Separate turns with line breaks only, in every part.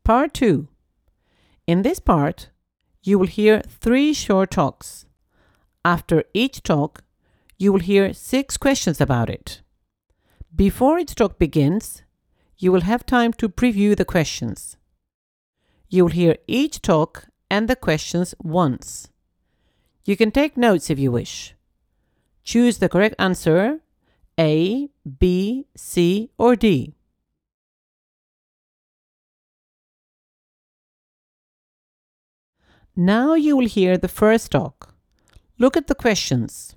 Part 2. In this part, you will hear 3 short talks. After each talk, you will hear 6 questions about it. Before each talk begins, you will have time to preview the questions. You will hear each talk and the questions once. You can take notes if you wish. Choose the correct answer, A, B, C, or D. Now you will hear the first talk. Look at the questions.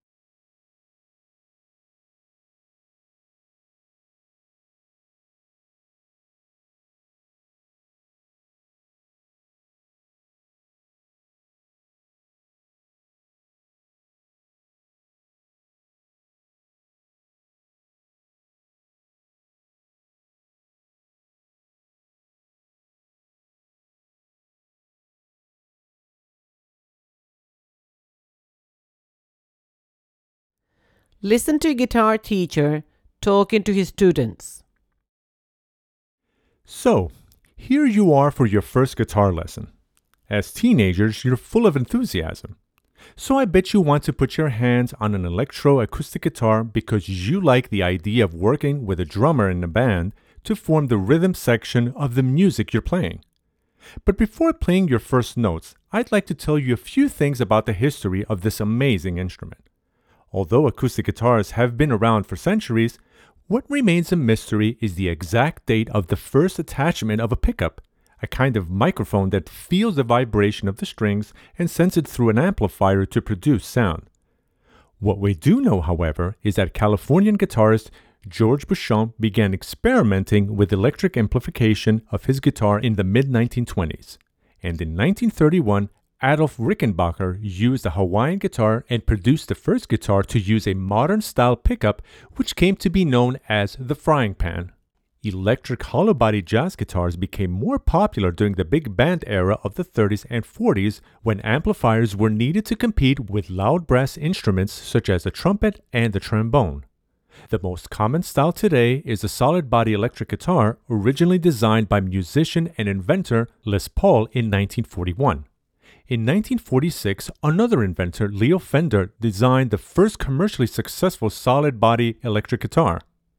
Listen to a guitar teacher talking to his students.
So, here you are for your first guitar lesson. As teenagers, you're full of enthusiasm. So I bet you want to put your hands on an electroacoustic guitar because you like the idea of working with a drummer in a band to form the rhythm section of the music you're playing. But before playing your first notes, I'd like to tell you a few things about the history of this amazing instrument. Although acoustic guitars have been around for centuries, what remains a mystery is the exact date of the first attachment of a pickup, a kind of microphone that feels the vibration of the strings and sends it through an amplifier to produce sound. What we do know, however, is that Californian guitarist George Beauchamp began experimenting with electric amplification of his guitar in the mid-1920s, and in 1931, Adolf Rickenbacker used a Hawaiian guitar and produced the first guitar to use a modern-style pickup, which came to be known as the frying pan. Electric hollow-body jazz guitars became more popular during the big band era of the 30s and 40s when amplifiers were needed to compete with loud brass instruments such as the trumpet and the trombone. The most common style today is a solid-body electric guitar originally designed by musician and inventor Les Paul in 1941. In 1946, another inventor, Leo Fender, designed the first commercially successful solid-body electric guitar.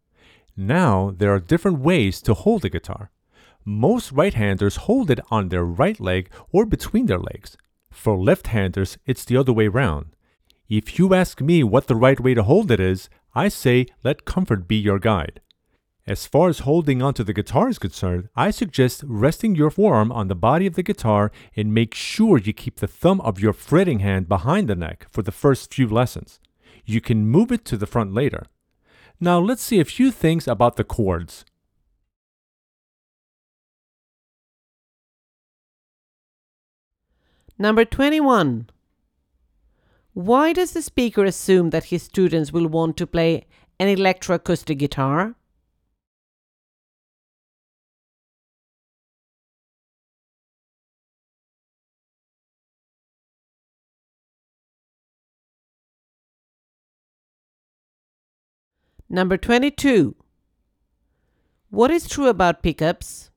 Now, there are different ways to hold a guitar. Most right-handers hold it on their right leg or between their legs. For left-handers, it's the other way around. If you ask me what the right way to hold it is, I say let comfort be your guide. As far as holding onto the guitar is concerned, I suggest resting your forearm on the body of the guitar and make sure you keep the thumb of your fretting hand behind the neck for the first few lessons. You can move it to the front later. Now let's see a few things about the chords.
Number 21. Why does the speaker assume that his students will want to play an electroacoustic guitar? Number 22. What is true about pickups?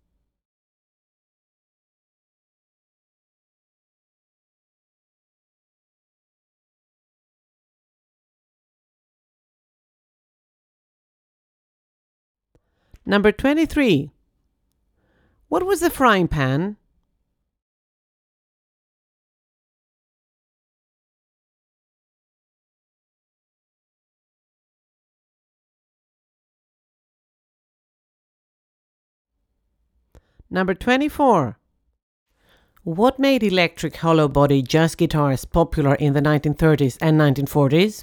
Number 23. What was the frying pan? Number 24. What made electric hollow-body jazz guitars popular in the 1930s and 1940s?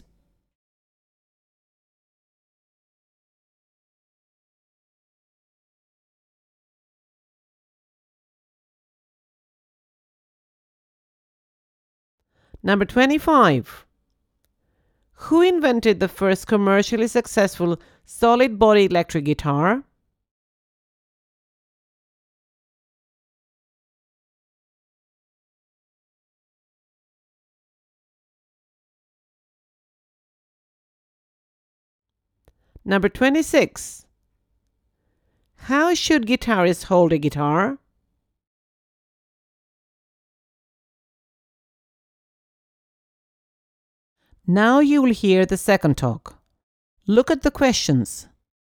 Number 25. Who invented the first commercially successful solid-body electric guitar? Number 26. How should guitarists hold a guitar? Now you will hear the second talk. Look at the questions.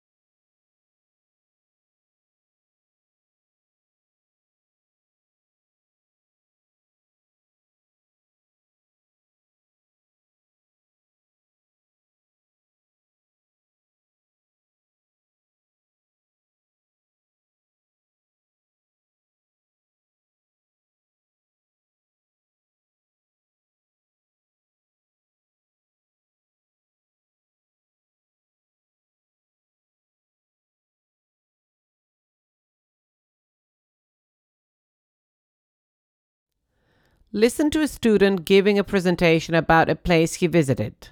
Listen to a student giving a presentation about a place he visited.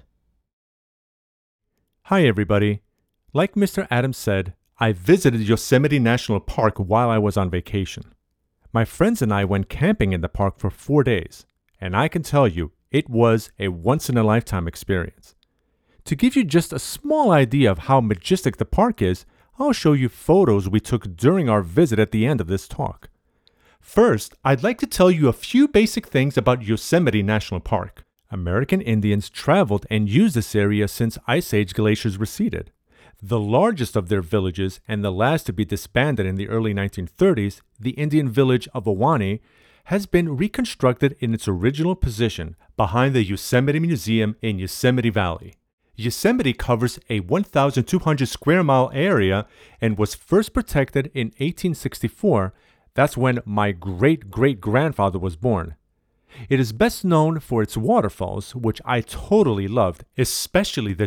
Hi, everybody. Like Mr. Adams said, I visited Yosemite National Park while I was on vacation. My friends and I went camping in the park for 4 days, and I can tell you, it was a once-in-a-lifetime experience. To give you just a small idea of how majestic the park is, I'll show you photos we took during our visit at the end of this talk. First, I'd like to tell you a few basic things about Yosemite National Park. American Indians traveled and used this area since Ice Age glaciers receded. The largest of their villages, and the last to be disbanded in the early 1930s, the Indian village of Ahwahnee, has been reconstructed in its original position behind the Yosemite Museum in Yosemite Valley. Yosemite covers a 1,200 square mile area and was first protected in 1864. That's when my great-great-grandfather was born. It is best known for its waterfalls, which I totally loved, especially the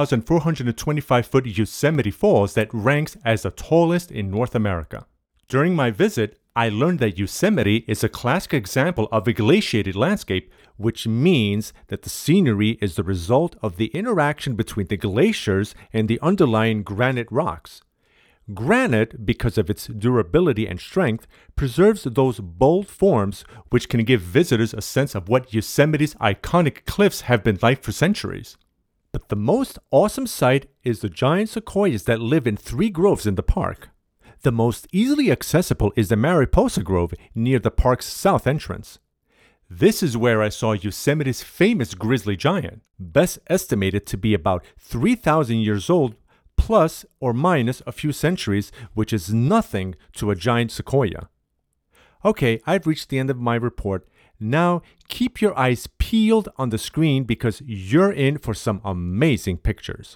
2,425-foot Yosemite Falls that ranks as the tallest in North America. During my visit, I learned that Yosemite is a classic example of a glaciated landscape, which means that the scenery is the result of the interaction between the glaciers and the underlying granite rocks. Granite, because of its durability and strength, preserves those bold forms which can give visitors a sense of what Yosemite's iconic cliffs have been like for centuries. But the most awesome sight is the giant sequoias that live in 3 groves in the park. The most easily accessible is the Mariposa Grove near the park's south entrance. This is where I saw Yosemite's famous grizzly giant, best estimated to be about 3,000 years old, plus or minus a few centuries, which is nothing to a giant sequoia. Okay, I've reached the end of my report. Now keep your eyes peeled on the screen because you're in for some amazing pictures.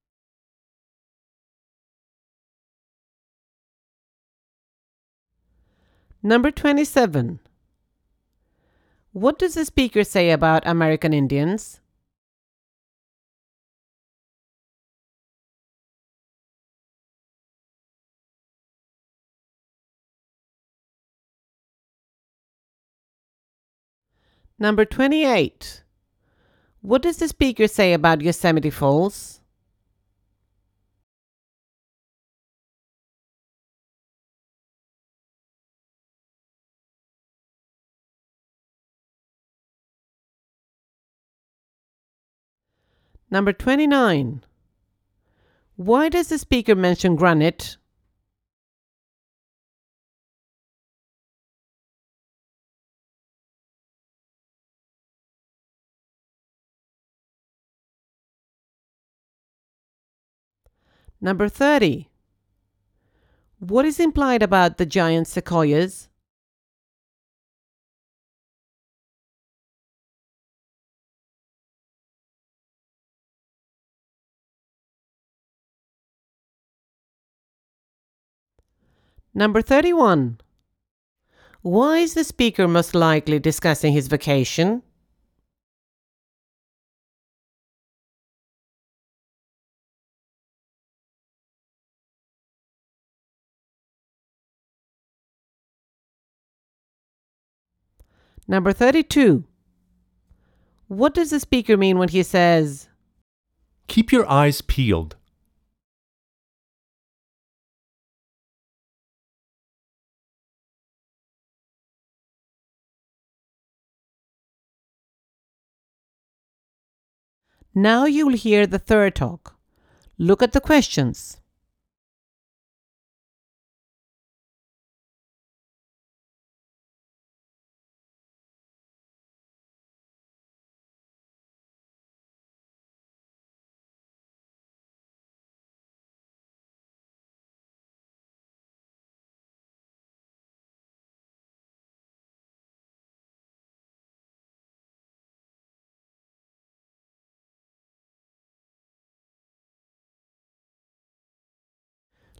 Number 27. What does the speaker say about American Indians? Number 28. What does the speaker say about Yosemite Falls? Number 29. Why does the speaker mention granite? Number 30. What is implied about the giant sequoias? Number 31. Why is the speaker most likely discussing his vacation? Number 32. What does the speaker mean when he says,
Keep your eyes peeled.
now you will hear the third talk. Look at the questions.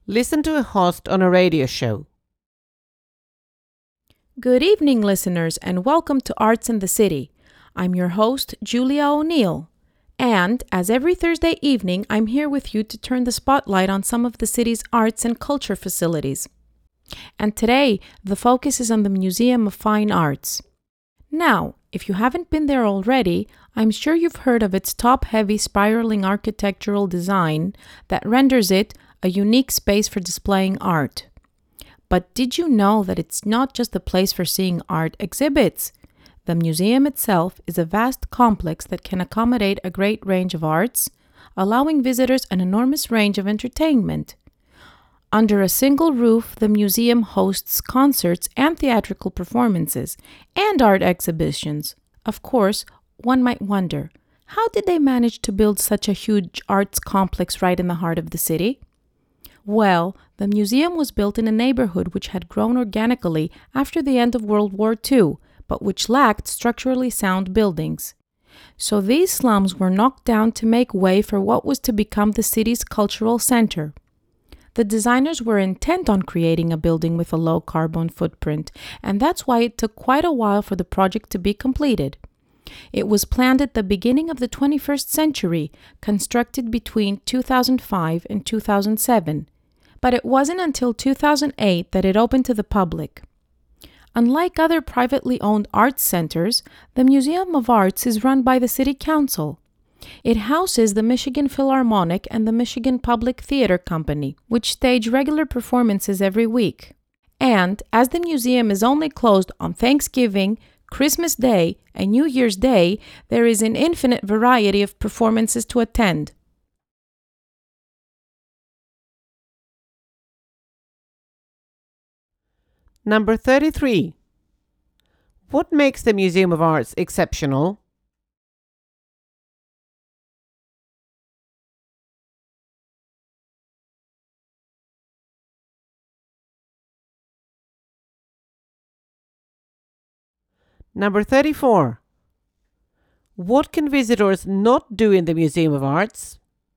Listen to a host on a radio show.
Good evening, listeners, and welcome to Arts in the City. I'm your host, Julia O'Neill. And, as every Thursday evening, I'm here with you to turn the spotlight on some of the city's arts and culture facilities. And today, the focus is on the Museum of Fine Arts. Now, if you haven't been there already, I'm sure you've heard of its top-heavy spiraling architectural design that renders it a unique space for displaying art. But did you know that it's not just a place for seeing art exhibits? The museum itself is a vast complex that can accommodate a great range of arts, allowing visitors an enormous range of entertainment. Under a single roof, the museum hosts concerts and theatrical performances, and art exhibitions. Of course, one might wonder, how did they manage to build such a huge arts complex right in the heart of the city? Well, the museum was built in a neighborhood which had grown organically after the end of World War II, but which lacked structurally sound buildings. So these slums were knocked down to make way for what was to become the city's cultural center. The designers were intent on creating a building with a low carbon footprint, and that's why it took quite a while for the project to be completed. It was planned at the beginning of the 21st century, constructed between 2005 and 2007, but it wasn't until 2008 that it opened to the public. Unlike other privately owned arts centers, the Museum of Arts is run by the City Council. It houses the Michigan Philharmonic and the Michigan Public Theater Company, which stage regular performances every week. And, as the museum is only closed on Thanksgiving, Christmas Day, and New Year's Day, there is an infinite variety of performances to attend.
Number 33. What makes the Museum of Arts exceptional? Number 34. What can visitors not do in the Museum of Arts?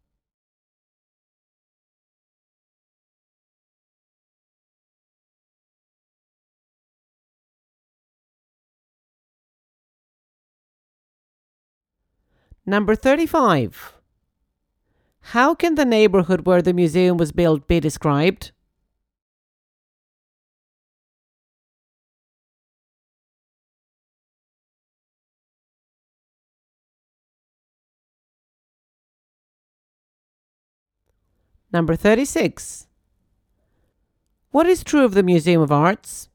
Number 35. How can the neighborhood where the museum was built be described? Number 36. What is true of the Museum of Arts?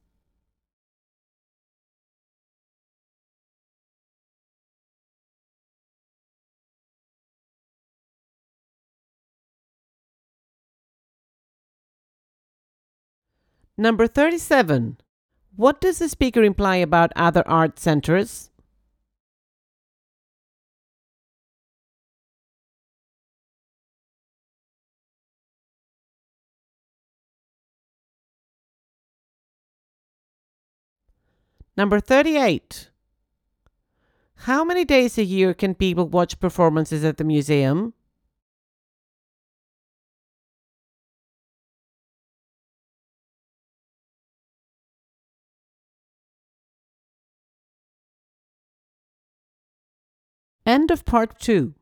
Number 37. What does the speaker imply about other art centers? Number 38. How many days a year can people watch performances at the museum? End of part 2.